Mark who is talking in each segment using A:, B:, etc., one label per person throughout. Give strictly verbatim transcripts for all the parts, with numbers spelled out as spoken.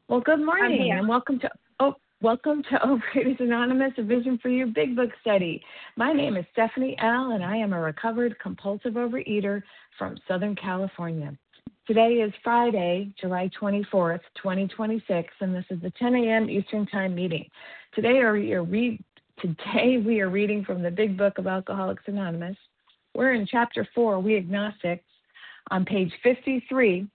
A: Well, good
B: I'm
A: morning
B: here.
A: and welcome to oh, welcome to Overeaters Anonymous, a Vision for You Big Book Study. My name is Stephanie L. and I am a recovered compulsive overeater from Southern California. Today is Friday, July twenty-fourth, twenty twenty-six, and this is the ten a.m. Eastern Time meeting. Today, we are read today we are reading from the Big Book of Alcoholics Anonymous. We're in Chapter four, We Agnostics, on page fifty-three.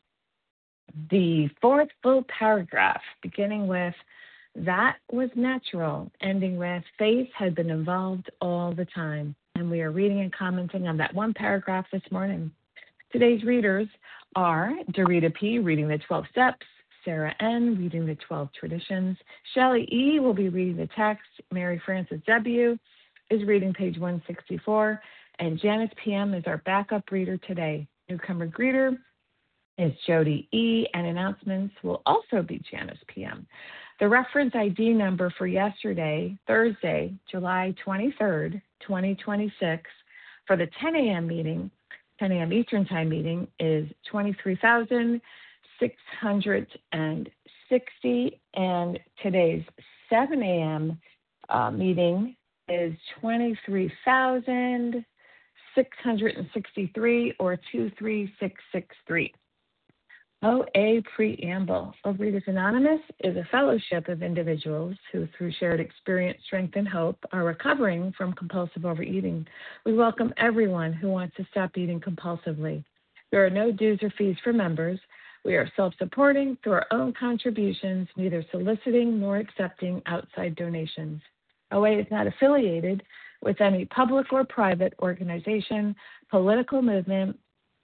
A: The fourth full paragraph, beginning with, that was natural, ending with, faith had been involved all the time. And we are reading and commenting on that one paragraph this morning. Today's readers are Dorita P., reading the twelve Steps, Sarah N., reading the twelve Traditions, Shelley E. will be reading the text, Mary Frances W. is reading page one sixty-four, and Janice P M is our backup reader today. Newcomer greeter is Jody E., and announcements will also be Janice P M. The reference I D number for yesterday, Thursday, July twenty-third, twenty twenty-six, for the ten a.m. meeting, ten a.m. Eastern Time meeting, is twenty-three thousand six hundred sixty, and today's seven a.m. Uh, meeting is twenty-three thousand six hundred sixty-three, or two three six six three. O A Preamble. Overeaters Anonymous is a fellowship of individuals who, through shared experience, strength, and hope, are recovering from compulsive overeating. We welcome everyone who wants to stop eating compulsively. There are no dues or fees for members. We are self-supporting through our own contributions, neither soliciting nor accepting outside donations. O A is not affiliated with any public or private organization, political movement,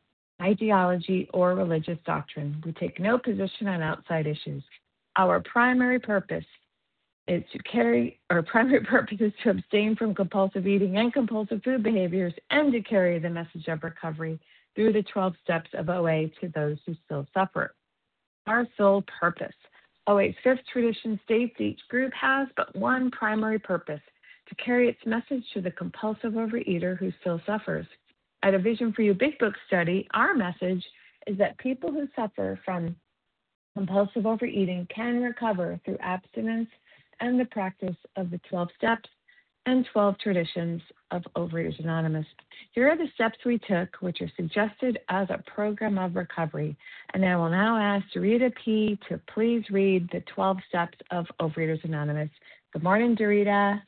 A: ideology, or religious doctrine. We take no position on outside issues. Our primary purpose is to carry, our primary purpose is to abstain from compulsive eating and compulsive food behaviors, and to carry the message of recovery through the twelve steps of O A to those who still suffer. Our sole purpose. O A's fifth tradition states each group has but one primary purpose: to carry its message to the compulsive overeater who still suffers. At a Vision for You Big Book Study, our message is that people who suffer from compulsive overeating can recover through abstinence and the practice of the twelve steps and twelve traditions of Overeaters Anonymous. Here are the steps we took, which are suggested as a program of recovery. And I will now ask Dorita P. to please read the twelve steps of Overeaters Anonymous. Good morning, Dorita.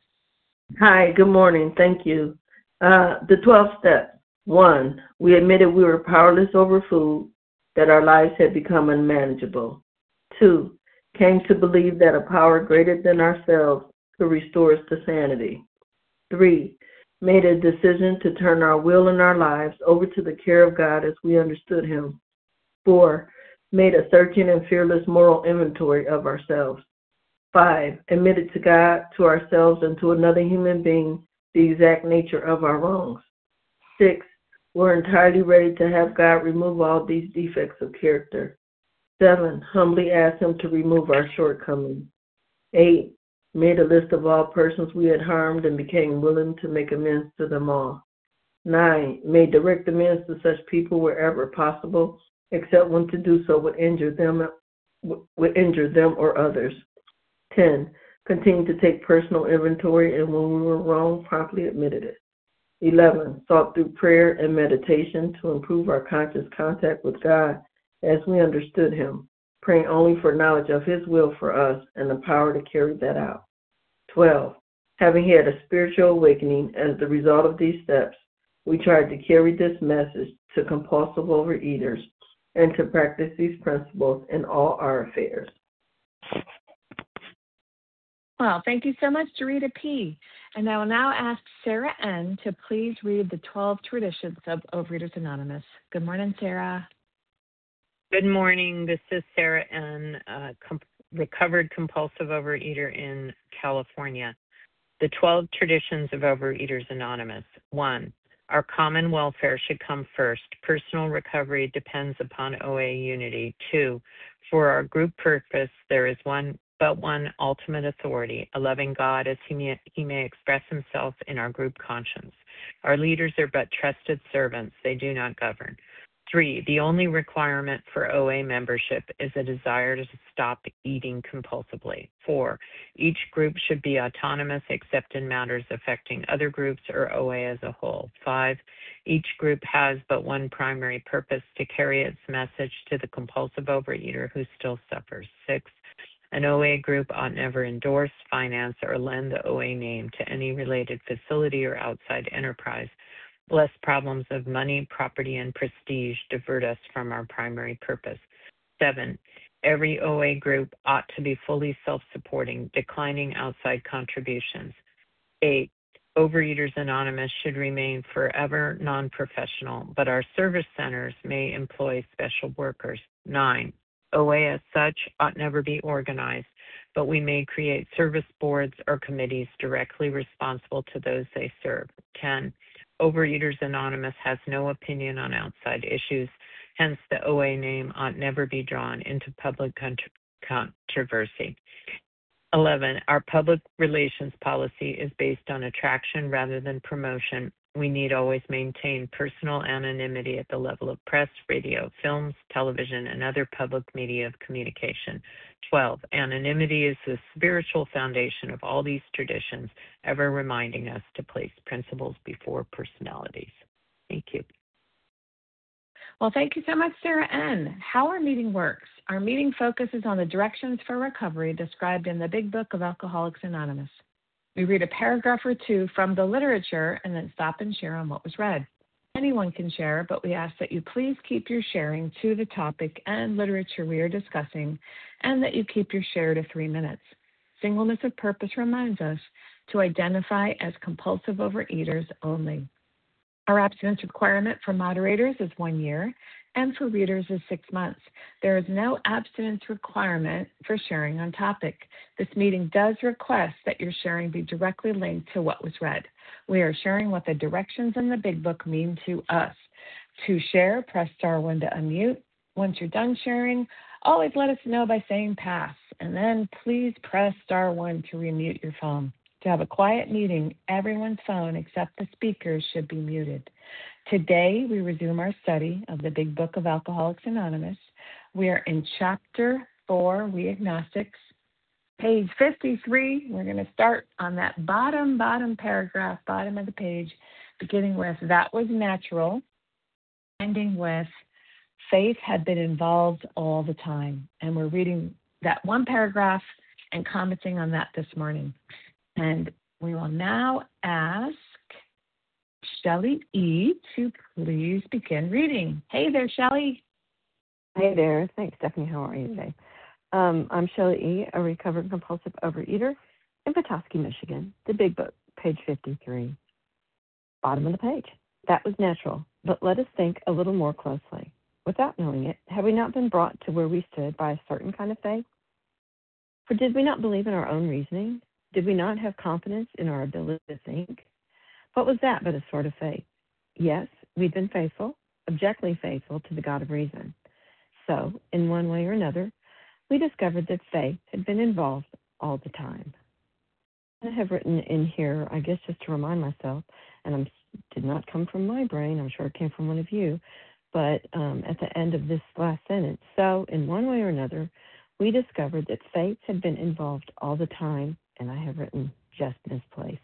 C: Hi, good morning. Thank you. Uh, the twelve steps. One, we admitted we were powerless over food, that our lives had become unmanageable. Two, came to believe that a power greater than ourselves could restore us to sanity. Three, made a decision to turn our will and our lives over to the care of God as we understood Him. Four, made a searching and fearless moral inventory of ourselves. Five, admitted to God, to ourselves, and to another human being the exact nature of our wrongs. Six, we're entirely ready to have God remove all these defects of character. Seven, humbly asked Him to remove our shortcomings. Eight, made a list of all persons we had harmed and became willing to make amends to them all. Nine, made direct amends to such people wherever possible, except when to do so would injure them, would injure them or others. Ten, continued to take personal inventory, and when we were wrong, promptly admitted it. Eleven, sought through prayer and meditation to improve our conscious contact with God as we understood Him, praying only for knowledge of His will for us and the power to carry that out. Twelve, having had a spiritual awakening as the result of these steps, we tried to carry this message to compulsive overeaters and to practice these principles in all our affairs.
A: Well, thank you so much, Dorita P. And I will now ask Sarah N. to please read the twelve traditions of Overeaters Anonymous. Good morning, Sarah.
D: Good morning. This is Sarah N., a com- recovered compulsive overeater in California. The twelve traditions of Overeaters Anonymous. One, our common welfare should come first. Personal recovery depends upon O A unity. Two, for our group purpose, there is one but one ultimate authority, a loving God as he may, he may express himself in our group conscience. Our leaders are but trusted servants. They do not govern. Three, the only requirement for O A membership is a desire to stop eating compulsively. Four, each group should be autonomous except in matters affecting other groups or O A as a whole. Five, each group has but one primary purpose: to carry its message to the compulsive overeater who still suffers. Six, an O A group ought never endorse, finance, or lend the O A name to any related facility or outside enterprise, lest problems of money, property, and prestige divert us from our primary purpose. Seven, every O A group ought to be fully self-supporting, declining outside contributions. Eight, Overeaters Anonymous should remain forever non-professional, but our service centers may employ special workers. Nine, O A as such ought never be organized, but we may create service boards or committees directly responsible to those they serve. Ten, Overeaters Anonymous has no opinion on outside issues, hence the O A name ought never be drawn into public controversy. eleven, our public relations policy is based on attraction rather than promotion. We need always maintain personal anonymity at the level of press, radio, films, television, and other public media of communication. twelve, anonymity is the spiritual foundation of all these traditions, ever reminding us to place principles before personalities. Thank you.
A: Well, thank you so much, Sarah N. How our meeting works. Our meeting focuses on the directions for recovery described in the Big Book of Alcoholics Anonymous. We read a paragraph or two from the literature and then stop and share on what was read. Anyone can share, but we ask that you please keep your sharing to the topic and literature we are discussing, and that you keep your share to three minutes. Singleness of purpose reminds us to identify as compulsive overeaters only. Our abstinence requirement for moderators is one year, and for readers is six months. There is no abstinence requirement for sharing on topic. This meeting does request that your sharing be directly linked to what was read. We are sharing what the directions in the Big Book mean to us. To share, press star one to unmute. Once you're done sharing, always let us know by saying pass, and then please press star one to remute your phone. To have a quiet meeting, everyone's phone except the speakers should be muted. Today, we resume our study of the Big Book of Alcoholics Anonymous. We are in Chapter four, We Agnostics, page fifty-three. We're going to start on that bottom, bottom paragraph, bottom of the page, beginning with that was natural, ending with faith had been involved all the time. And we're reading that one paragraph and commenting on that this morning. And we will now ask Shelley E. to please begin reading. Hey there, Shelley.
B: Hey there. Thanks, Stephanie. How are you today? Um, I'm Shelley E., a recovered compulsive overeater in Petoskey, Michigan. The Big Book, page fifty-three. Bottom of the page. That was natural, but let us think a little more closely. Without knowing it, have we not been brought to where we stood by a certain kind of faith? For did we not believe in our own reasoning? Did we not have confidence in our ability to think? What was that but a sort of faith? Yes, we'd been faithful, objectively faithful to the God of reason. So, in one way or another, we discovered that faith had been involved all the time. I have written in here, I guess just to remind myself, and it did not come from my brain, I'm sure it came from one of you, but um, at the end of this last sentence, so in one way or another, we discovered that faith had been involved all the time, and I have written just misplaced,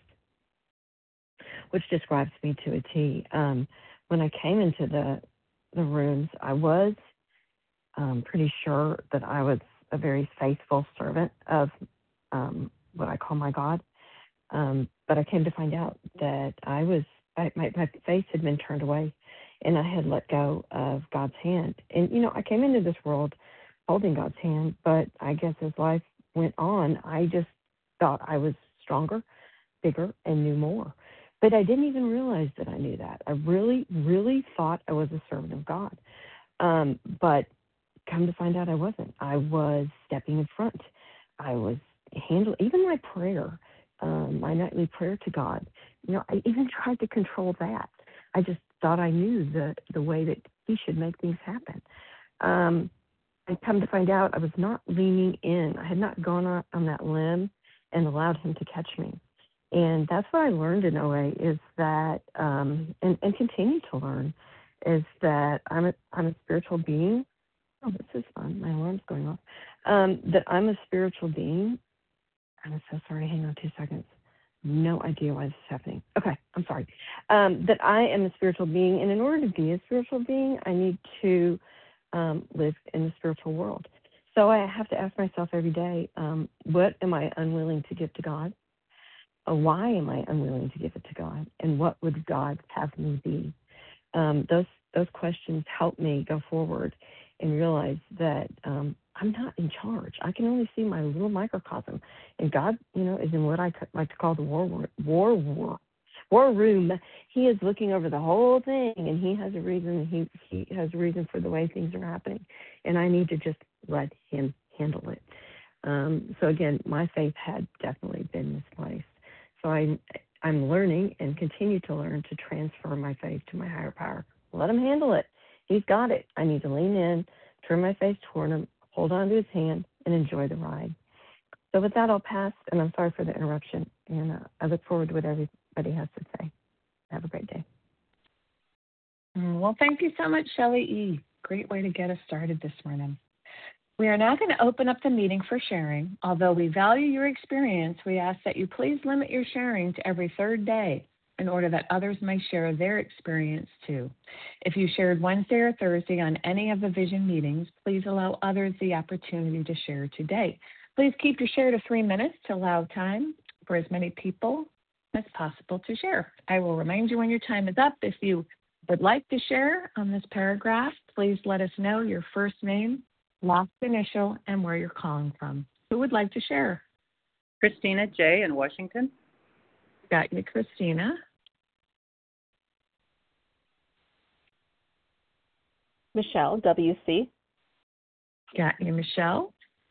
B: which describes me to a T. Um, when I came into the the rooms, I was um, pretty sure that I was a very faithful servant of um, what I call my God. Um, but I came to find out that I was, I, my, my face had been turned away, and I had let go of God's hand. And, you know, I came into this world holding God's hand, but I guess as life went on, I just thought I was stronger, bigger, and knew more. But I didn't even realize that I knew that. I really, really thought I was a servant of God. Um, but come to find out I wasn't. I was stepping in front. I was handling, even my prayer, um, my nightly prayer to God. You know, I even tried to control that. I just thought I knew the, the way that He should make things happen. Um, and come to find out I was not leaning in. I had not gone on, on that limb and allowed Him to catch me. And that's what I learned in O A is that, um, and, and continue to learn, is that I'm a, I'm a spiritual being. Oh, this is fun. My alarm's going off. Um, that I'm a spiritual being. I'm so sorry. Hang on two seconds. No idea why this is happening. Okay, I'm sorry. Um, that I am a spiritual being, and in order to be a spiritual being, I need to um, live in the spiritual world. So I have to ask myself every day, um, what am I unwilling to give to God? Uh, why am I unwilling to give it to God? And what would God have me be? Um, those those questions help me go forward and realize that um, I'm not in charge. I can only see my little microcosm, and God, you know, is in what I like to call the war war war war, war room. He is looking over the whole thing, and He has a reason. He He has a reason for the way things are happening, and I need to just let Him handle it. Um, so again, my faith had definitely been misplaced. So I I'm learning and continue to learn to transfer my faith to my higher power. Let Him handle it. He's got it. I need to lean in, turn my face toward Him, hold on to His hand, and enjoy the ride. So with that, I'll pass, and I'm sorry for the interruption, and uh, I look forward to what everybody has to say. Have a great day.
A: Well, thank you so much, Shelley E. Great way to get us started this morning. We are now going to open up the meeting for sharing. Although we value your experience, we ask that you please limit your sharing to every third day in order that others may share their experience too. If you shared Wednesday or Thursday on any of the Vision meetings, please allow others the opportunity to share today. Please keep your share to three minutes to allow time for as many people as possible to share. I will remind you when your time is up. If you would like to share on this paragraph, please let us know your first name, last initial, and where you're calling from. Who would like to share?
E: Christina J. in Washington.
A: Got you, Christina.
F: Michelle, W C.
A: Got you, Michelle.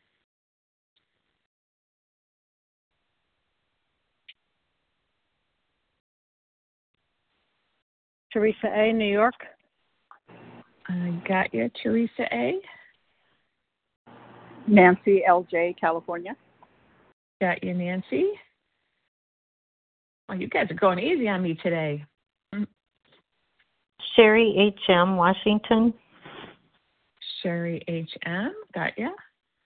E: Teresa A., New York.
A: I got you, Teresa A.
E: Nancy L J, California.
A: Got you, Nancy. Well, you guys are going easy on me today.
D: Sherry H M, Washington.
A: Sherry H M, got you.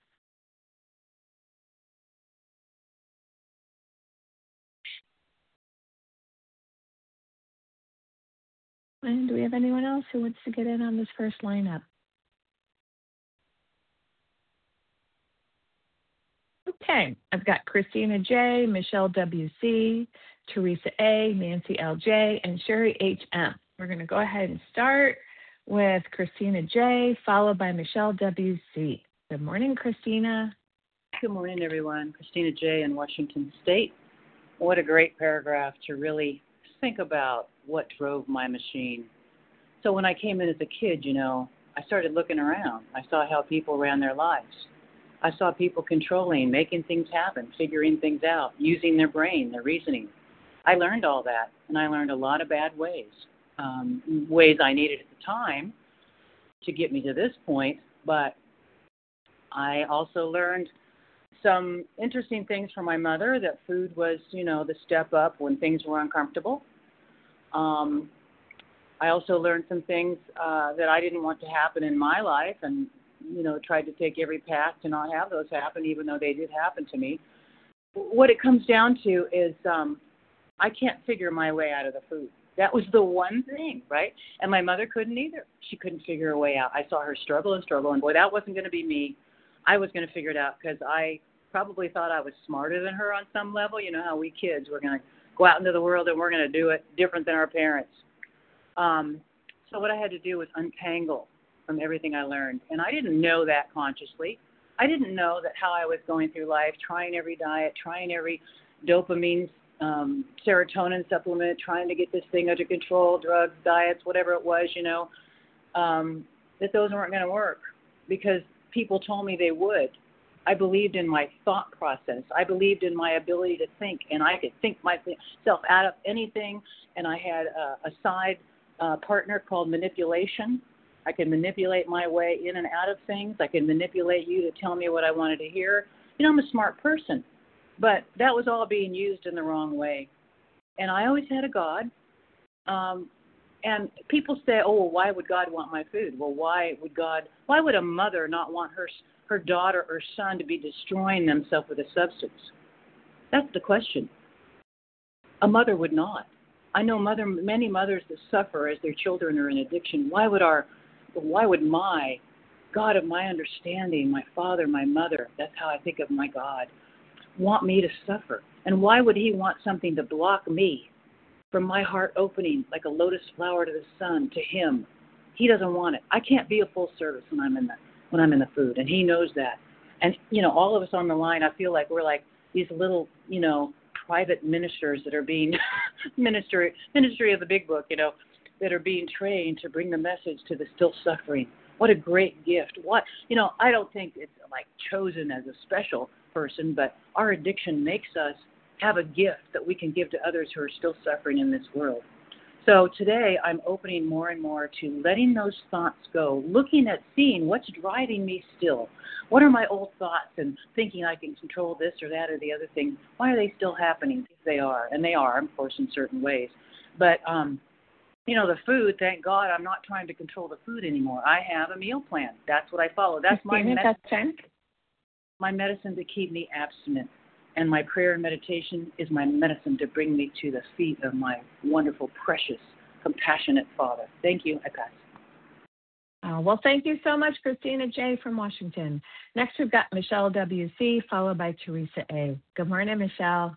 A: And do we have anyone else who wants to get in on this first lineup? Okay, I've got Christina J, Michelle W C, Teresa A, Nancy L J, and Sherry H M. We're going to go ahead and start with Christina J, followed by Michelle W C. Good morning, Christina.
E: Good morning, everyone. Christina J. in Washington State. What a great paragraph to really think about what drove my machine. So when I came in as a kid, you know, I started looking around. I saw how people ran their lives. I saw people controlling, making things happen, figuring things out, using their brain, their reasoning. I learned all that, and I learned a lot of bad ways, um, ways I needed at the time to get me to this point, but I also learned some interesting things from my mother, that food was, you know, the step up when things were uncomfortable. Um, I also learned some things uh, that I didn't want to happen in my life, and you know, tried to take every path to not have those happen, even though they did happen to me. What it comes down to is um, I can't figure my way out of the food. That was the one thing, right? And my mother couldn't either. She couldn't figure a way out. I saw her struggle and struggle, and boy, that wasn't going to be me. I was going to figure it out because I probably thought I was smarter than her on some level. You know how we kids, we're going to go out into the world and we're going to do it different than our parents. Um, so what I had to do was untangle from everything I learned. And I didn't know that consciously. I didn't know that how I was going through life, trying every diet, trying every dopamine, um, serotonin supplement, trying to get this thing under control, drugs, diets, whatever it was, you know, um, that those weren't going to work because people told me they would. I believed in my thought process. I believed in my ability to think, and I could think myself out of anything. And I had a, a side uh, partner called manipulation. I can manipulate my way in and out of things. I can manipulate you to tell me what I wanted to hear. You know, I'm a smart person, but that was all being used in the wrong way. And I always had a God, um, And people say, oh, well, why would God want my food? Well, why would God, why would a mother not want her her daughter or son to be destroying themselves with a substance? That's the question. A mother would not. I know mother, many mothers that suffer as their children are in addiction. Why would our, why would my God of my understanding, my father, my mother, that's how I think of my God, want me to suffer? And why would he want something to block me from my heart opening like a lotus flower to the sun to him? He doesn't want it. I can't be a full service when I'm in the when I'm in the food, and he knows that. And you know, all of us on the line, I feel like we're like these little, you know, private ministers that are being ministry ministry of the big book, you know, that are being trained to bring the message to the still suffering. What a great gift. What, you know, I don't think it's like chosen as a special person, but our addiction makes us have a gift that we can give to others who are still suffering in this world. So today I'm opening more and more to letting those thoughts go, looking at seeing what's driving me still. What are my old thoughts and thinking I can control this or that or the other thing? Why are they still happening? If they are, and they are, of course, in certain ways. But, um, you know, the food, thank God I'm not trying to control the food anymore. I have a meal plan. That's what I follow. That's my medicine. My medicine to keep me abstinent. And my prayer and meditation is my medicine to bring me to the feet of my wonderful, precious, compassionate Father. Thank you. I pass.
A: Uh, well, thank you so much, Christina J. from Washington. Next, we've got Michelle W C, followed by Teresa A. Good morning, Michelle.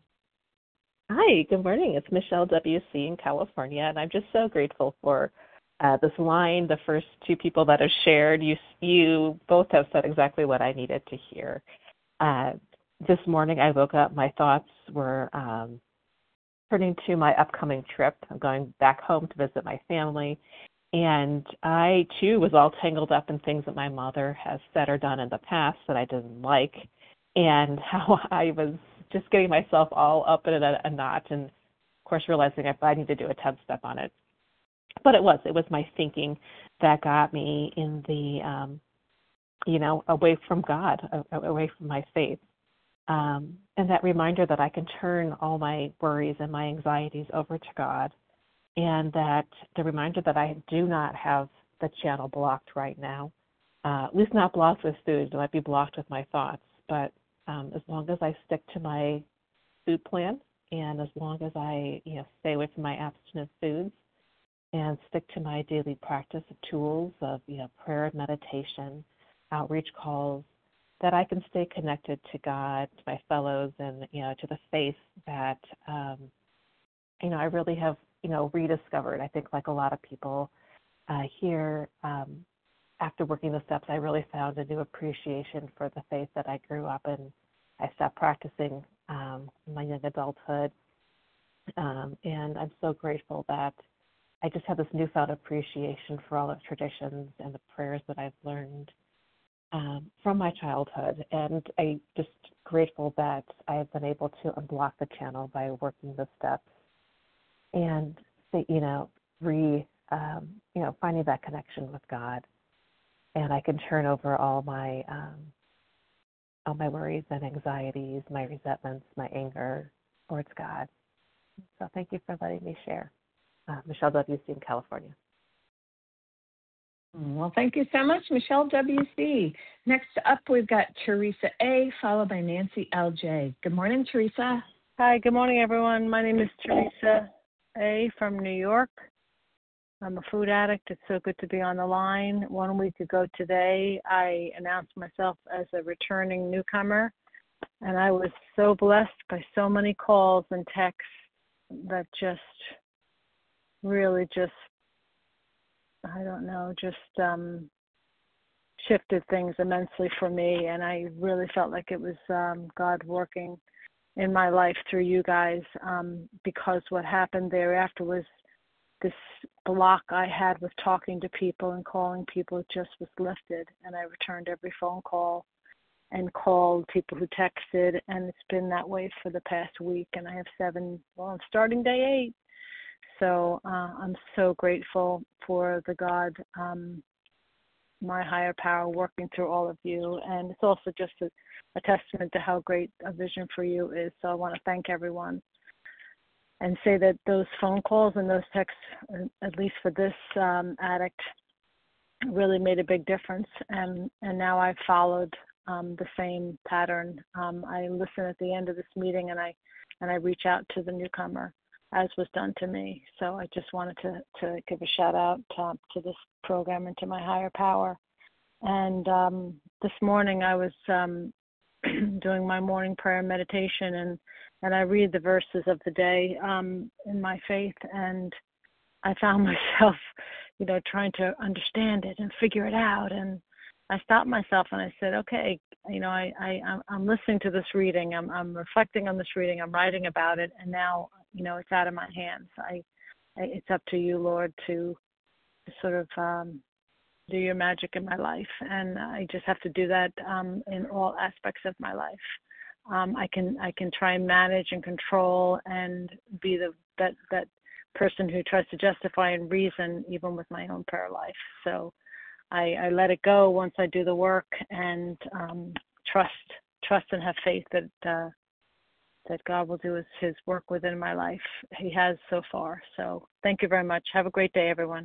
F: Hi, good morning. It's Michelle W C in California, and I'm just so grateful for uh, this line. The first two people that have shared, you you both have said exactly what I needed to hear. Uh, this morning I woke up, my thoughts were um, turning to my upcoming trip. I'm going back home to visit my family, and I, too, was all tangled up in things that my mother has said or done in the past that I didn't like, and how I was just getting myself all up in a, a knot, and, of course, realizing I, I need to do a ten-step on it. But it was. It was my thinking that got me in the, um, you know, away from God, away from my faith. Um, and that reminder that I can turn all my worries and my anxieties over to God, and that the reminder that I do not have the channel blocked right now, uh, at least not blocked with food. It might be blocked with my thoughts, but um, as long as I stick to my food plan, and as long as I, you know, stay away from my abstinent foods, and stick to my daily practice of tools of, you know, prayer and meditation, outreach calls, that I can stay connected to God, to my fellows, and, you know, to the faith that, um, you know, I really have, you know, rediscovered. I think like a lot of people uh, here, um, after working the steps, I really found a new appreciation for the faith that I grew up in. I stopped practicing um, in my young adulthood, um, and I'm so grateful that I just have this newfound appreciation for all the traditions and the prayers that I've learned um, from my childhood. And I'm just grateful that I've been able to unblock the channel by working the steps and, you know, re, um, you know, finding that connection with God. And I can turn over all my, um, all my worries and anxieties, my resentments, my anger towards God. So thank you for letting me share. Uh, Michelle W C in California.
A: Well, thank you so much, Michelle W C. Next up, we've got Teresa A, followed by Nancy L J. Good morning, Teresa.
G: Hi, good morning, everyone. My name is Teresa A from New York. I'm a food addict. It's so good to be on the line. One week ago today, I announced myself as a returning newcomer, and I was so blessed by so many calls and texts that just really just, I don't know, just um, shifted things immensely for me. And I really felt like it was um, God working in my life through you guys, um, because what happened thereafter was this block I had with talking to people and calling people just was lifted. And I returned every phone call and called people who texted. And it's been that way for the past week. And I have seven, well, I'm starting day eight. So uh, I'm so grateful for the God, um, my higher power, working through all of you. And it's also just a, a testament to how great a vision for you is. So I want to thank everyone. and say that those phone calls and those texts, at least for this um, addict, really made a big difference. And, and now I've followed um, the same pattern. Um, I listen at the end of this meeting, and I and I reach out to the newcomer, as was done to me. So I just wanted to, to give a shout out to, to this program and to my higher power. And um, this morning I was um, doing my morning prayer and meditation, and, and I read the verses of the day um, in my faith, and I found myself, you know, trying to understand it and figure it out. And I stopped myself and I said, okay, you know, I, I, I'm listening to this reading. I'm, I'm reflecting on this reading. I'm writing about it. And now, you know, it's out of my hands. I, I it's up to you, Lord, to, to sort of um, do your magic in my life. And I just have to do that um, in all aspects of my life. Um, I can, I can try and manage and control and be the, that, that person who tries to justify and reason even with my own prayer life. So I, I let it go once I do the work, and um, trust, trust and have faith that uh, that God will do his, his work within my life. He has so far. So thank you very much. Have a great day, everyone.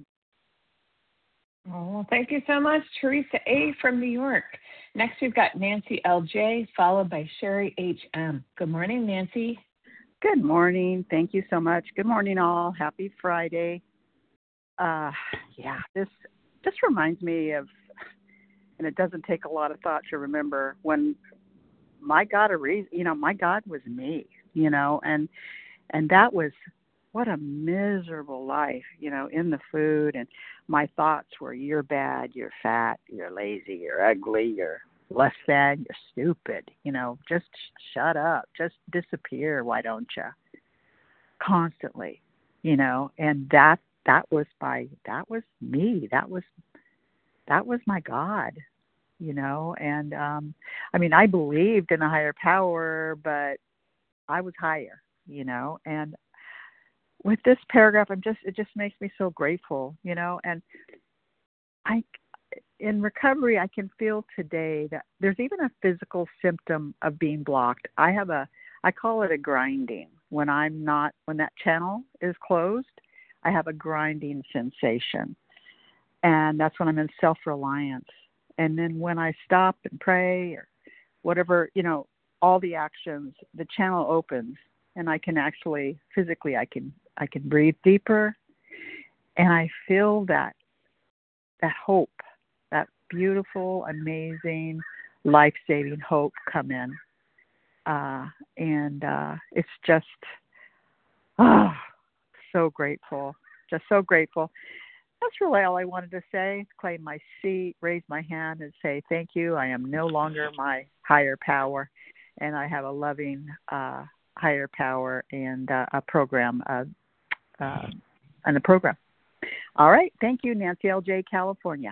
A: Oh, well, thank you so much, Teresa A. from New York. Next, we've got Nancy L J, followed by Sherry H M. Good morning, Nancy.
H: Good morning. Thank you so much. Good morning, all. Happy Friday. Uh, yeah, this just reminds me of, and it doesn't take a lot of thought to remember when my God, you know, my God was me, you know, and and that was, what a miserable life, you know, in the food. And my thoughts were, you're bad, you're fat, you're lazy, you're ugly, you're less than, you're stupid, you know, just shut up, just disappear, why don't you? Constantly, you know, and that that was my, that was me, that was, that was my God, you know, and um, I mean, I believed in a higher power, but I was higher, you know, and with this paragraph, I'm just, it just makes me so grateful, you know, and I, in recovery, I can feel today that there's even a physical symptom of being blocked. I have a, I call it a grinding. When I'm not, when that channel is closed, I have a grinding sensation. And that's when I'm in self-reliance. And then when I stop and pray or whatever, you know, all the actions, the channel opens and I can actually, physically, I can, I can breathe deeper. And I feel that, that hope, that beautiful, amazing, life-saving hope come in. Uh, and uh, it's just, oh, so grateful, just so grateful. That's really all I wanted to say. Claim my seat, raise my hand, and say thank you. I am no longer my higher power, and I have a loving uh, higher power and uh, a program, uh, uh, and a program. All right. Thank you, Nancy L J, California.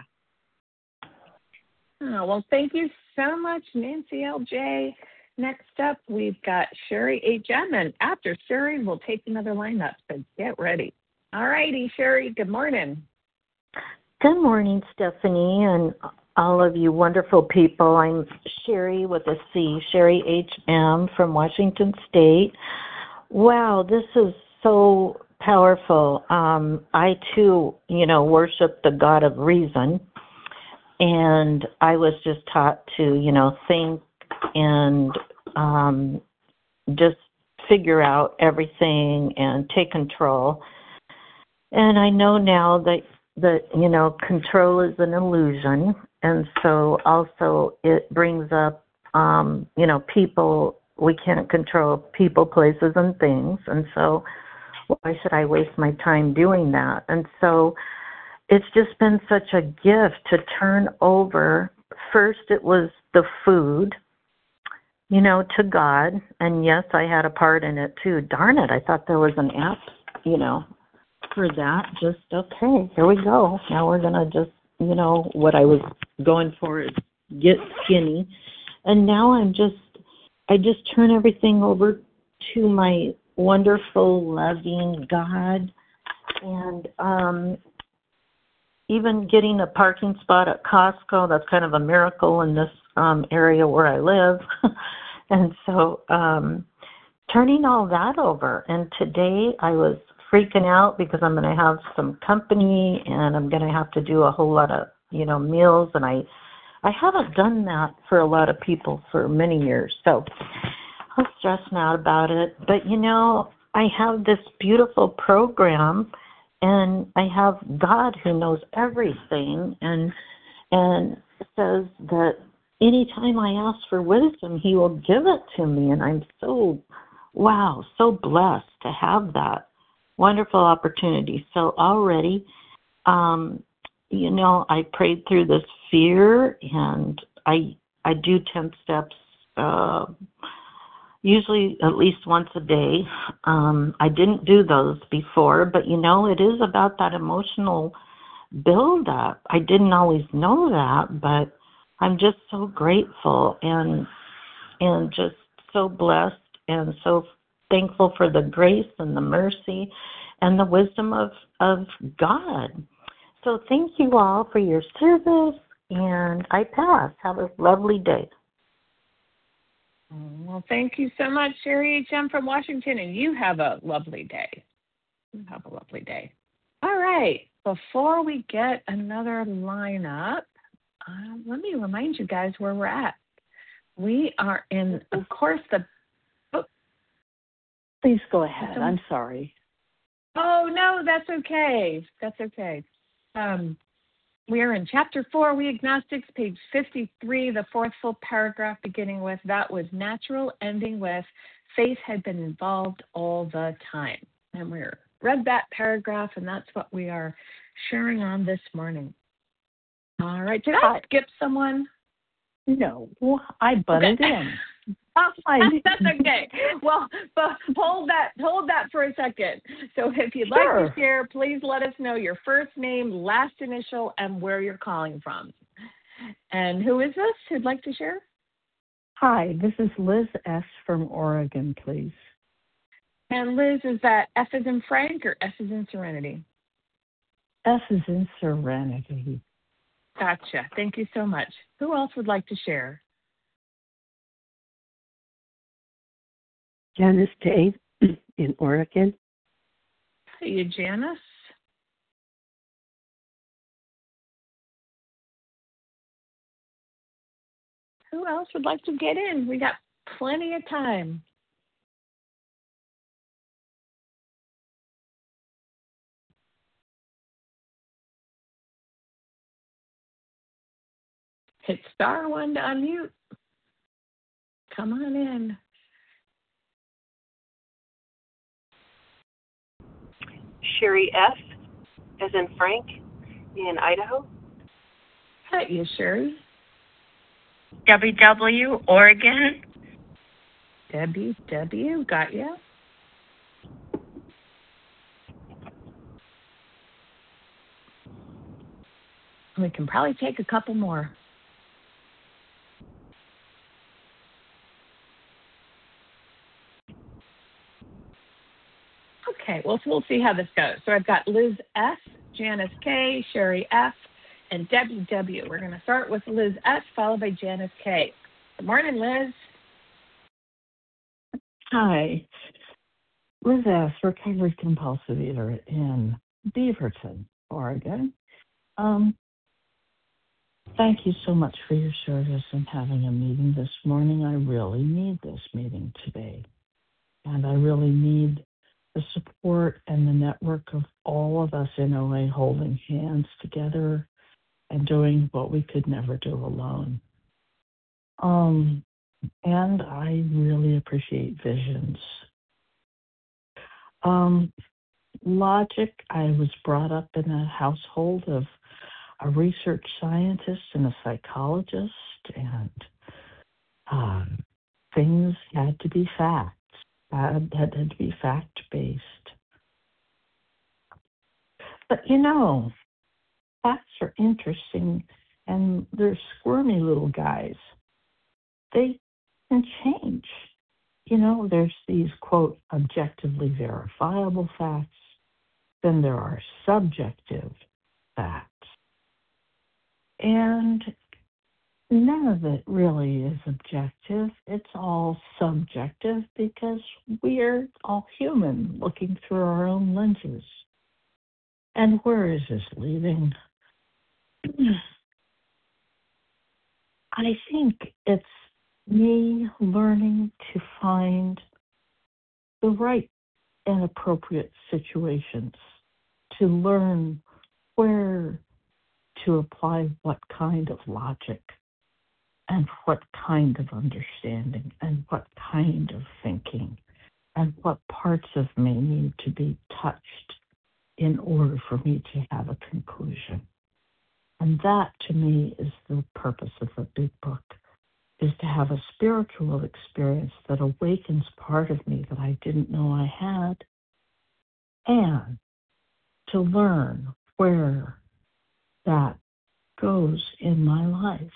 A: Oh, well, thank you so much, Nancy L J. Next up, we've got Sherry H M, and after Sherry, we'll take another lineup, so get ready. All righty, Sherry, good morning.
I: Good morning, Stephanie, and all of you wonderful people. I'm Sherry with a C, Sherry H M from Washington State. Wow, this is so powerful. Um, I, too, you know, worship the God of reason, and I was just taught to, you know, think and um, just figure out everything and take control. And I know now that, that, you know, control is an illusion. And so also it brings up, um, you know, people, we can't control people, places, and things. And so why should I waste my time doing that? And so it's just been such a gift to turn over. First, it was the food, you know, to God. And yes, I had a part in it too. Darn it, I thought there was an app, you know, for that. Just, okay, here we go. Now we're going to just, you know, what I was going for is get skinny. And now I'm just, I just turn everything over to my wonderful, loving God. And um, even getting a parking spot at Costco, that's kind of a miracle in this um, area where I live. And so um, turning all that over. And today I was freaking out because I'm going to have some company and I'm going to have to do a whole lot of, you know, meals. And I, I haven't done that for a lot of people for many years. So I was stressing out about it. But, you know, I have this beautiful program and I have God who knows everything and, and says that anytime I ask for wisdom, he will give it to me. And I'm so, wow, so blessed to have that wonderful opportunity. So already, um, you know, I prayed through this fear and I, I do ten steps, uh, usually at least once a day. Um, I didn't do those before, but you know, it is about that emotional build up. I didn't always know that, but I'm just so grateful and and just so blessed and so thankful for the grace and the mercy and the wisdom of, of God. So thank you all for your service, and I pass. Have a lovely day.
A: Well, thank you so much, Sherry H M from Washington, and you have a lovely day. You have a lovely day. All right. Before we get another lineup, uh, let me remind you guys where we're at. We are in, of course, the book.
J: Please go ahead. I'm sorry.
A: Oh, no, that's okay. That's okay. Um, we are in chapter four, We Agnostics, page fifty-three, the fourth full paragraph beginning with, that was natural, ending with, faith had been involved all the time. And we read that paragraph, and that's what we are sharing on this morning. All right. Did I skip someone?
J: No, I butted
A: okay.
J: in.
A: Oh, that's okay. Well, but hold that, hold that for a second. So if you'd
J: Sure.
A: like to share, please let us know your first name, last initial, and where you're calling from. And who is this who'd like to share?
J: Hi, this is Liz S. from Oregon, please.
A: And Liz, is that F as in Frank or S as in Serenity?
J: S is in Serenity.
A: Gotcha. Thank you so much. Who else would like to share?
K: Janice J. in Oregon.
A: Are you Janice? Who else would like to get in? We got plenty of time. Hit star one to unmute. Come on in.
L: Sherry F., as in Frank, in Idaho.
A: Hi, you, Sherry.
M: W W, Oregon.
A: W W, got you. We can probably take a couple more. Okay, well, we'll see how this goes. So I've got Liz S., Janice K., Sherry F., and W W. We're going to start with Liz S., followed by Janice K. Good morning, Liz.
J: Hi. Liz S., recovered compulsive eater in Beaverton, Oregon. Um, thank you so much for your service and having a meeting this morning. I really need this meeting today. And I really need the support and the network of all of us in O A holding hands together and doing what we could never do alone. Um, and I really appreciate visions. Um, logic, I was brought up in a household of a research scientist and a psychologist, and um, things had to be facts. Had, had, had to be fact-based. But, you know, facts are interesting, and they're squirmy little guys. They can change. You know, there's these, quote, objectively verifiable facts. Then there are subjective facts. And none of it really is objective. It's all subjective because we're all human looking through our own lenses. And where is this leading? I think it's me learning to find the right and appropriate situations, to learn where to apply what kind of logic and what kind of understanding and what kind of thinking and what parts of me need to be touched in order for me to have a conclusion. And that, to me, is the purpose of the big book, is to have a spiritual experience that awakens part of me that I didn't know I had, and to learn where that goes in my life.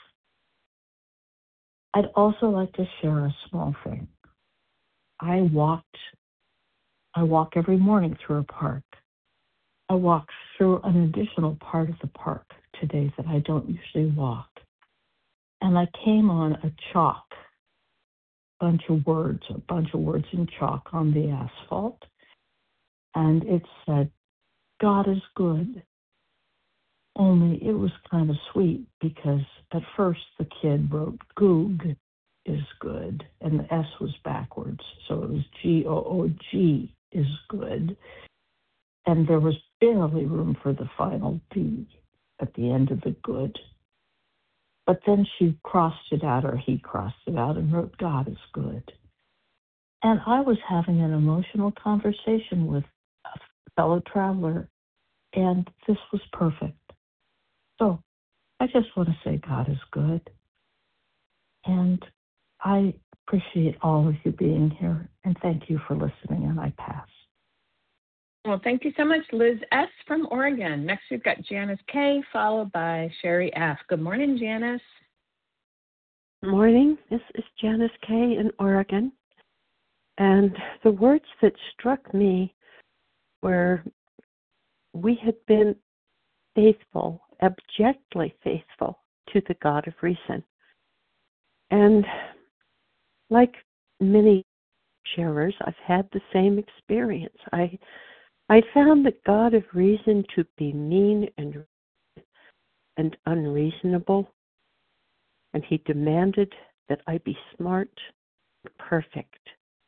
J: I'd also like to share a small thing. I walked, I walk every morning through a park. I walked through an additional part of the park today that I don't usually walk. And I came on a chalk, bunch of words, a bunch of words in chalk on the asphalt. And it said, God is good. Only it was kind of sweet because at first the kid wrote Goog is good, and the S was backwards. So it was G O O G is good. And there was barely room for the final D at the end of the good. But then she crossed it out, or he crossed it out, and wrote God is good. And I was having an emotional conversation with a fellow traveler, and this was perfect. So I just want to say God is good. And I appreciate all of you being here, and thank you for listening, and I pass.
A: Well, thank you so much, Liz S. from Oregon. Next, we've got Janice K., followed by Sherry F. Good morning, Janice.
K: Good morning. This is Janice K. in Oregon. And the words that struck me were, we had been faithful, abjectly faithful to the God of reason. And like many sharers, I've had the same experience. I I found the God of reason to be mean and and unreasonable, and he demanded that I be smart, perfect.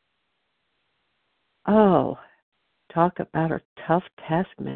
K: Oh, talk about a tough taskmaster.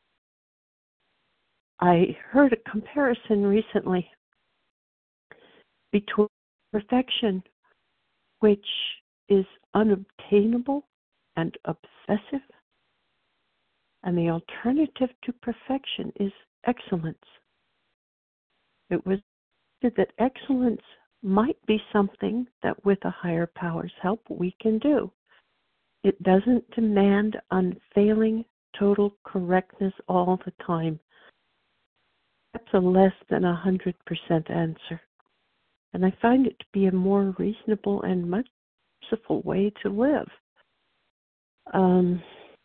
K: I heard a comparison recently between perfection, which is unobtainable and obsessive, and the alternative to perfection is excellence. It was said that excellence might be something that with a higher power's help we can do. It doesn't demand unfailing, total correctness all the time. That's a less than a one hundred percent answer. And I find it to be a more reasonable and much merciful way to live. Um,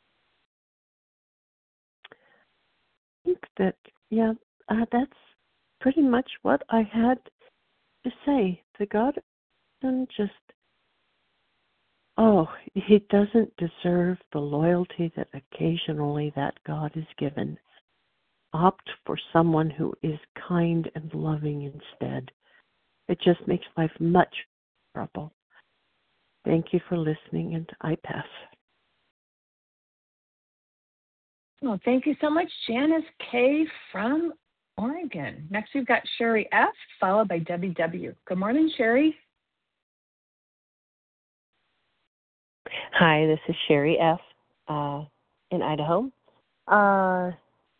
K: I think that, yeah, uh, that's pretty much what I had to say. The God doesn't just, oh, he doesn't deserve the loyalty that occasionally that God is given. Opt for someone who is kind and loving instead. It just makes life much bearable. Thank you for listening, and I pass.
A: Well, thank you so much, Janice K. from Oregon. Next, we've got Sherry F., followed by Debbie W. Good morning, Sherry.
N: Hi, this is Sherry F. Uh, in Idaho. Uh,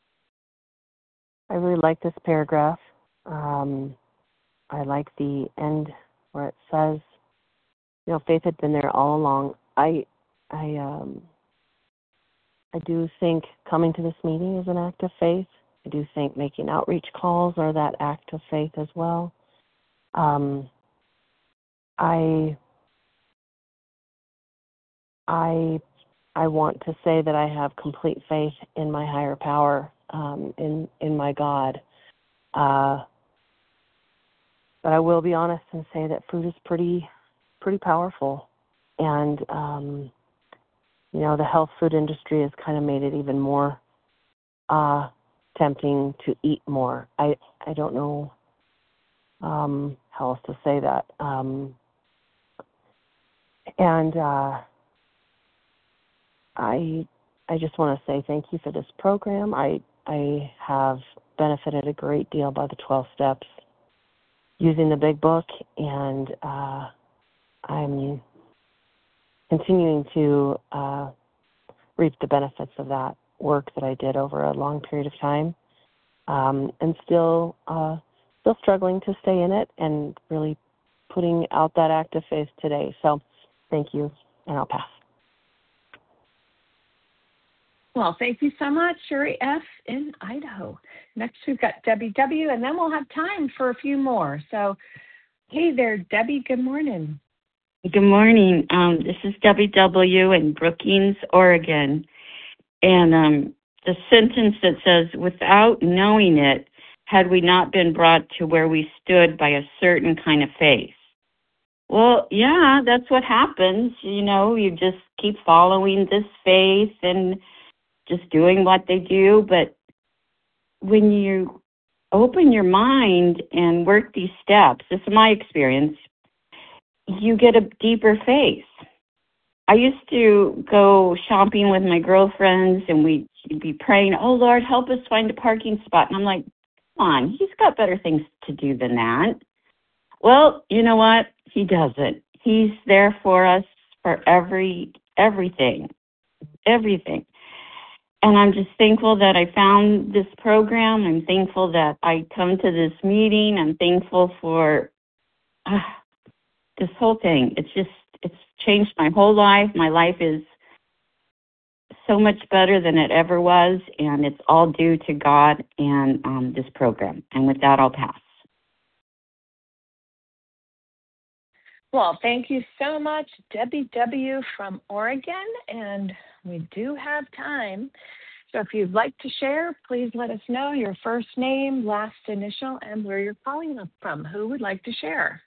N: I really like this paragraph. Um, I like the end where it says, you know, faith had been there all along. I, I, um, I do think coming to this meeting is an act of faith. I do think making outreach calls are that act of faith as well. Um, I, I, I want to say that I have complete faith in my higher power, um, in in my God. Uh, but I will be honest and say that food is pretty, pretty powerful. And, um, you know, the health food industry has kind of made it even more uh, tempting to eat more. I, I don't know um, how else to say that. Um, and uh, I, I just want to say thank you for this program. I, I have benefited a great deal by the twelve steps using the big book, and uh, I'm continuing to uh, reap the benefits of that work that I did over a long period of time, um, and still uh, still struggling to stay in it and really putting out that act of faith today. So thank you, and I'll pass.
A: Well, thank you so much, Sherry F. in Idaho. Next, we've got Debbie W., and then we'll have time for a few more. So, hey there, Debbie, good morning.
M: Good morning. Um, this is Debbie W. in Brookings, Oregon. And um, the sentence that says, without knowing it, had we not been brought to where we stood by a certain kind of faith. Well, yeah, that's what happens. You know, you just keep following this faith and just doing what they do. But when you open your mind and work these steps, this is my experience, you get a deeper faith. I used to go shopping with my girlfriends, and we'd be praying, oh, Lord, help us find a parking spot. And I'm like, come on, he's got better things to do than that. Well, you know what? He doesn't. He's there for us for every everything, everything. And I'm just thankful that I found this program. I'm thankful that I come to this meeting. I'm thankful for uh, this whole thing. It's just, it's changed my whole life. My life is so much better than it ever was, and it's all due to God and um, this program. And with that, I'll pass.
A: Well, thank you so much, Debbie W. from Oregon, and we do have time. So if you'd like to share, please let us know your first name, last initial, and where you're calling us from. Who would like to share?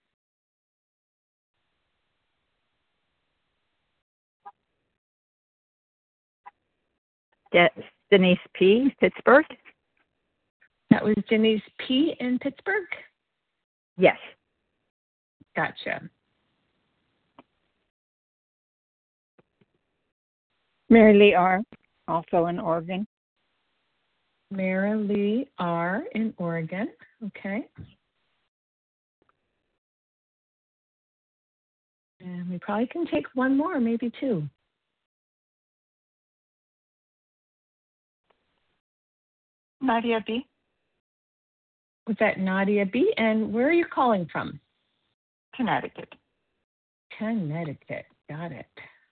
O: De- Denise P., Pittsburgh.
A: That was Denise P. in Pittsburgh?
O: Yes.
A: Gotcha.
G: Mary Lee R., also in Oregon.
A: Mary Lee R. in Oregon. Okay. And we probably can take one more, maybe two.
J: Nadia B.
A: Was that Nadia B? And where are you calling from?
J: Connecticut.
A: Connecticut. Got it.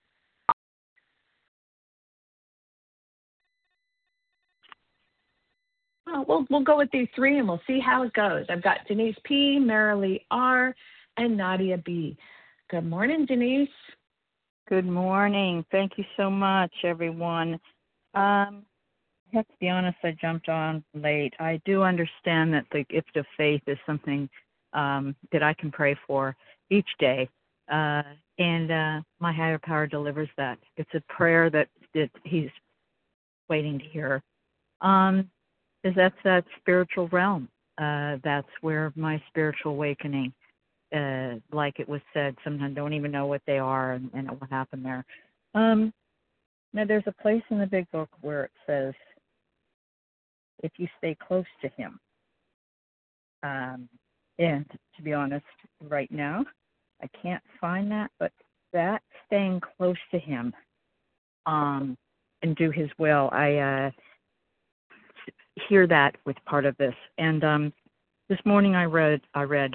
A: Well, we'll we'll go with these three and we'll see how it goes. I've got Denise P, Marilee R, and Nadia B. Good morning, Denise.
O: Good morning. Thank you so much, everyone. Um, I have to be honest, I jumped on late. I do understand that the gift of faith is something um, that I can pray for each day, uh, and uh, my higher power delivers that. It's a prayer that, that he's waiting to hear. Um, is that's that spiritual realm. Uh, that's where my spiritual awakening, uh, like it was said, sometimes don't even know what they are and, and what happened there. Um, now, there's a place in the big book where it says, if you stay close to him. Um, and to be honest, right now, I can't find that, but that staying close to him um, and do his will, I uh, hear that with part of this. And um, this morning I read, I read,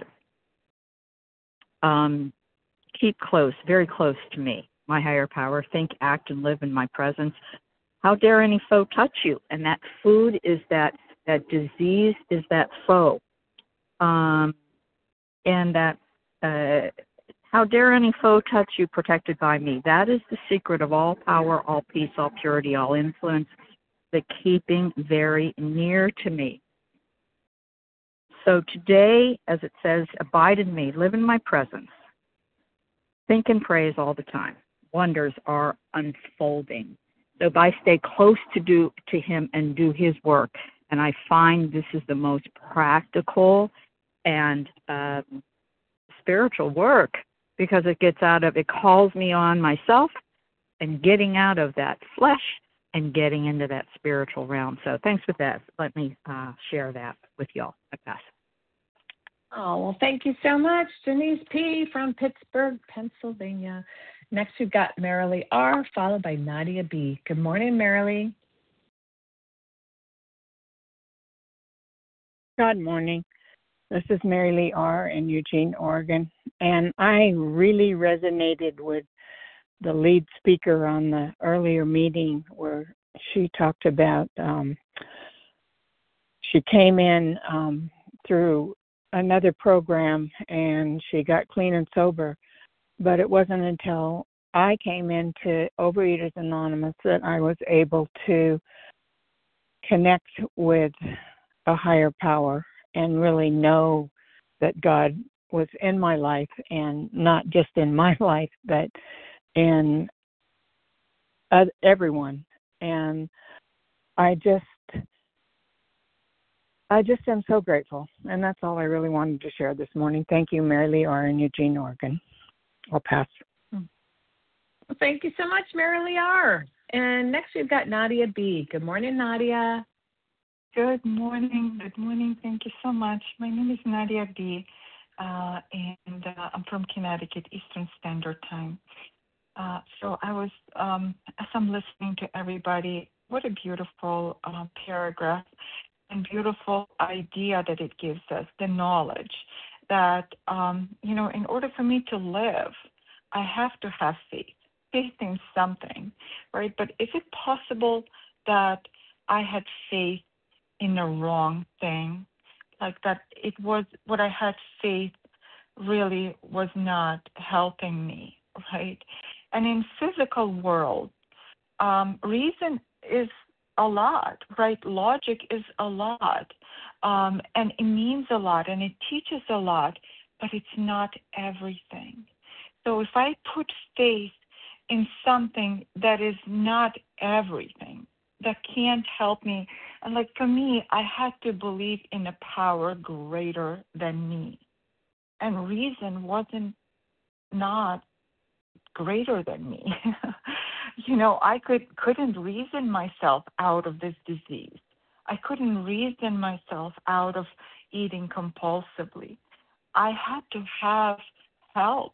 O: um, keep close, very close to me, my higher power, think, act, and live in my presence. How dare any foe touch you? And that food is that, that disease is that foe. Um, and that, uh, how dare any foe touch you protected by me? That is the secret of all power, all peace, all purity, all influence, the keeping very near to me. So today, as it says, abide in me, live in my presence. Think and praise all the time. Wonders are unfolding. So if I stay close to do to him and do his work, and I find this is the most practical and uh, spiritual work, because it gets out of, it calls me on myself and getting out of that flesh and getting into that spiritual realm. So thanks for that. Let me uh, share that with y'all. I pass.
A: Oh, well, thank you so much, Denise P. from Pittsburgh, Pennsylvania. Next, we've got Marilee R., followed by Nadia B. Good morning, Marilee.
G: Good morning. This is Mary Lee R. in Eugene, Oregon, and I really resonated with the lead speaker on the earlier meeting where she talked about um, she came in um, through another program and she got clean and sober, but it wasn't until I came into Overeaters Anonymous that I was able to connect with a higher power and really know that God was in my life, and not just in my life, but in uh, everyone. And I just, I just am so grateful. And that's all I really wanted to share this morning. Thank you, Mary Lee R. in Eugene, Oregon. I'll pass.
A: Well, thank you so much, Marilee R. And next we've got Nadia B. Good morning, Nadia.
P: Good morning. Good morning. Thank you so much. My name is Nadia B., uh, and uh, I'm from Connecticut, Eastern Standard Time. Uh, so I was, um, as I'm listening to everybody, what a beautiful uh, paragraph and beautiful idea that it gives us, the knowledge that, um, you know, in order for me to live, I have to have faith, faith in something, right? But is it possible that I had faith in the wrong thing, like that it was what I had faith really was not helping me, right? And in physical world, um, reason is a lot, right? Logic is a lot, um, and it means a lot, and it teaches a lot, but it's not everything. So if I put faith in something that is not everything, that can't help me. And like for me, I had to believe in a power greater than me. And reason wasn't not greater than me. You know, I could, couldn't reason myself out of this disease. I couldn't reason myself out of eating compulsively. I had to have help.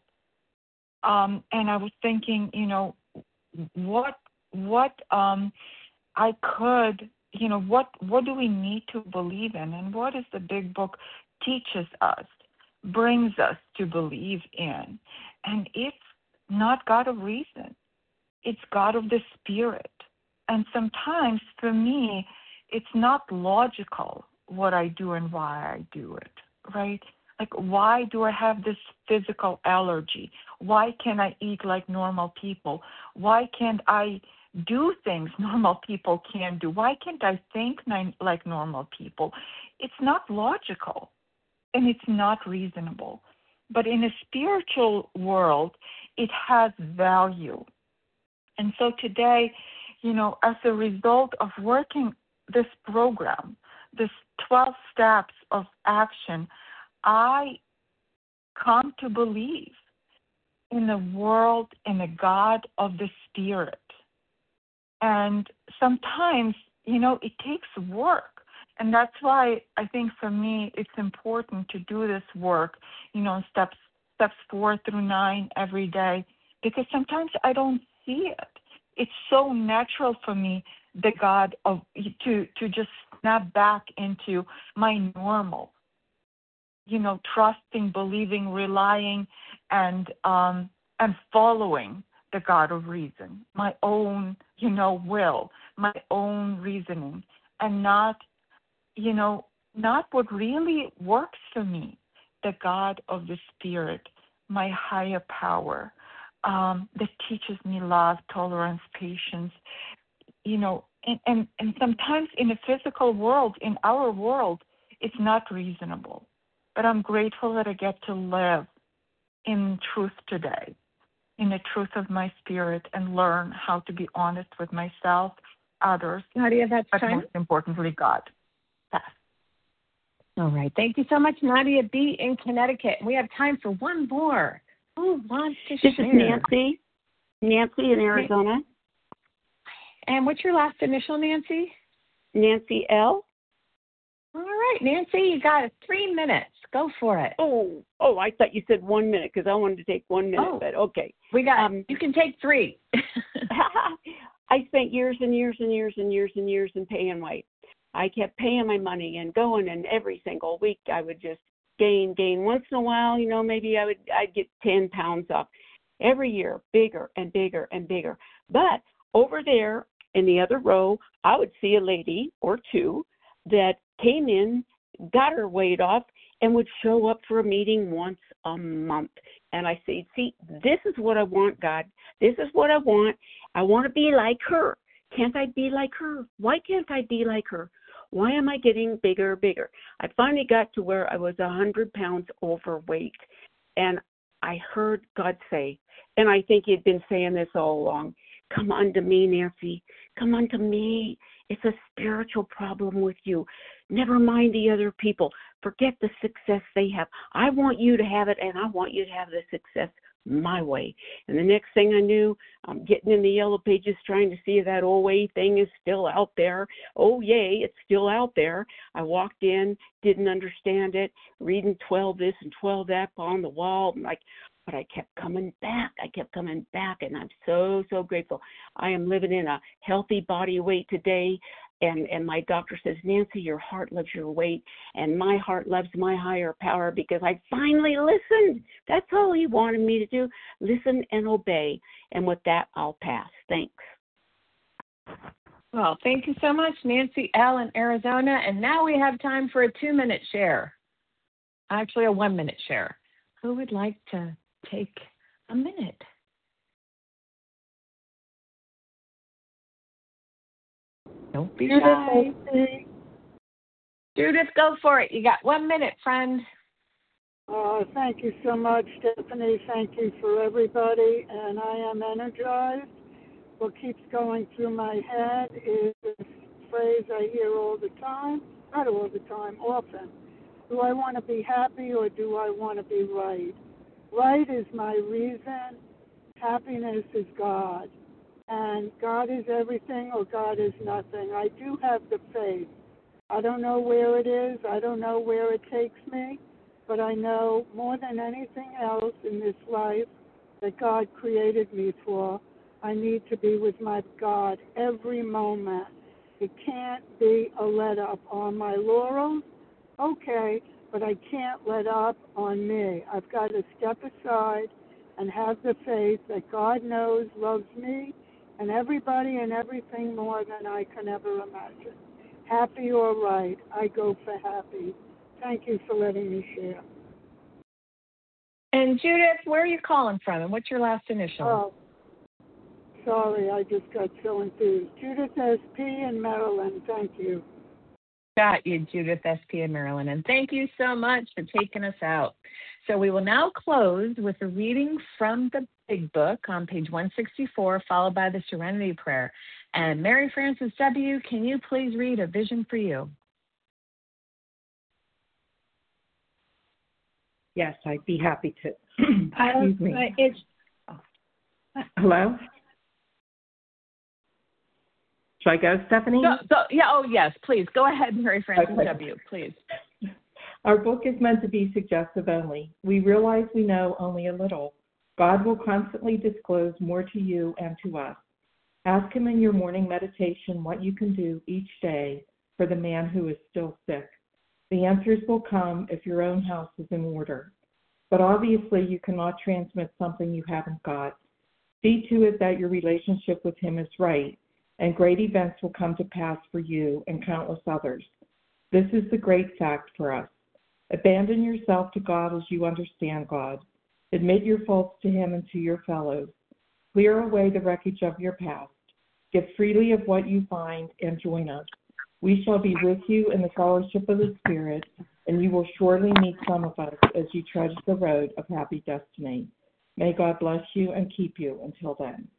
P: Um, and I was thinking, you know, what, what, um, I could, you know, what what do we need to believe in, and what is the big book teaches us, brings us to believe in? And it's not God of reason. It's God of the Spirit. And sometimes for me, it's not logical what I do and why I do it, right? Like, why do I have this physical allergy? Why can't I eat like normal people? Why can't I do things normal people can do? Why can't I think like normal people? It's not logical and it's not reasonable. But in a spiritual world, it has value. And so today, you know, as a result of working this program, this twelve steps of action, I come to believe in the world, in the God of the Spirit. And sometimes, you know, it takes work. And that's why I think for me it's important to do this work, you know, steps steps four through nine every day, because sometimes I don't see it. It's so natural for me, the God of to to just snap back into my normal, you know, trusting, believing, relying, and um, and following the God of reason, my own, you know, will, my own reasoning, and not, you know, not what really works for me, the God of the Spirit, my higher power, um, that teaches me love, tolerance, patience, you know, and, and, and sometimes in the physical world, in our world, it's not reasonable. But I'm grateful that I get to live in truth today, in the truth of my spirit, and learn how to be honest with myself, others,
A: Nadia, that's
P: but
A: time.
P: most importantly, God. Yes.
A: All right. Thank you so much, Nadia B. in Connecticut. We have time for one more. Who wants to
Q: this
A: share?
Q: This is Nancy. Nancy in Arizona.
A: And what's your last initial, Nancy?
Q: Nancy L.
A: All right, Nancy, you got three minutes. Go for it.
Q: Oh, oh, I thought you said one minute because I wanted to take one minute,
A: oh,
Q: but okay.
A: We got,
Q: um,
A: you can take three.
Q: I spent years and years and years and years and years in pay and white. I kept paying my money and going, and every single week I would just gain, gain. Once in a while, you know, maybe I would, I'd get ten pounds off. Every year, bigger and bigger and bigger. But over there in the other row, I would see a lady or two that came in, got her weight off, and would show up for a meeting once a month. And I say, see, this is what I want, God. This is what I want. I want to be like her. Can't I be like her? Why can't I be like her? Why am I getting bigger, bigger? I finally got to where I was one hundred pounds overweight. And I heard God say, and I think he'd been saying this all along, come unto me, Nancy. Come unto me. It's a spiritual problem with you. Never mind the other people. Forget the success they have. I want you to have it, and I want you to have the success my way. And the next thing I knew, I'm getting in the yellow pages trying to see if that old way thing is still out there. Oh, yay, it's still out there. I walked in, didn't understand it, reading twelve this and twelve that on the wall. I'm like, but I kept coming back. I kept coming back, and I'm so, so grateful. I am living in a healthy body weight today, and, and my doctor says, Nancy, your heart loves your weight, and my heart loves my higher power because I finally listened. That's all he wanted me to do, listen and obey. And with that, I'll pass. Thanks.
A: Well, thank you so much, Nancy L. in Arizona. And now we have time for a two-minute share, actually a one-minute share. Who would like to take a minute? Don't be shy. Judith, go for it. You got one minute, friend.
R: Uh, thank you so much, Stephanie. Thank you for everybody. And I am energized. What keeps going through my head is this phrase I hear all the time, not all the time, often. Do I want to be happy or do I want to be right? Right is my reason. Happiness is God. And God is everything or God is nothing. I do have the faith. I don't know where it is. I don't know where it takes me. But I know more than anything else in this life that God created me for. I need to be with my God every moment. It can't be a let up on my laurels. Okay, but I can't let up on me. I've got to step aside and have the faith that God knows, loves me, and everybody and everything more than I can ever imagine. Happy or right, I go for happy. Thank you for letting me share.
A: And Judith, where are you calling from, and what's your last initial?
R: Oh, sorry, I just got so enthused. Judith S P in Maryland, thank you.
A: Got you, Judith S P in Maryland. And thank you so much for taking us out. So we will now close with a reading from the Big Book on page one sixty-four, followed by the Serenity Prayer. And Mary Frances W., can you please read A Vision for You?
S: Yes, I'd be happy to. Excuse me.
A: Uh, it's,
S: Hello? Should I go, Stephanie?
A: So, so, yeah, oh, yes, please. Go ahead, Mary Frances
S: Okay.
A: W., please.
S: Our book is meant to be suggestive only. We realize we know only a little. God will constantly disclose more to you and to us. Ask him in your morning meditation what you can do each day for the man who is still sick. The answers will come if your own house is in order. But obviously you cannot transmit something you haven't got. See to it that your relationship with him is right, and great events will come to pass for you and countless others. This is the great fact for us. Abandon yourself to God as you understand God. Admit your faults to him and to your fellows. Clear away the wreckage of your past. Give freely of what you find and join us. We shall be with you in the fellowship of the Spirit, and you will surely meet some of us as you trudge the road of happy destiny. May God bless you and keep you until then.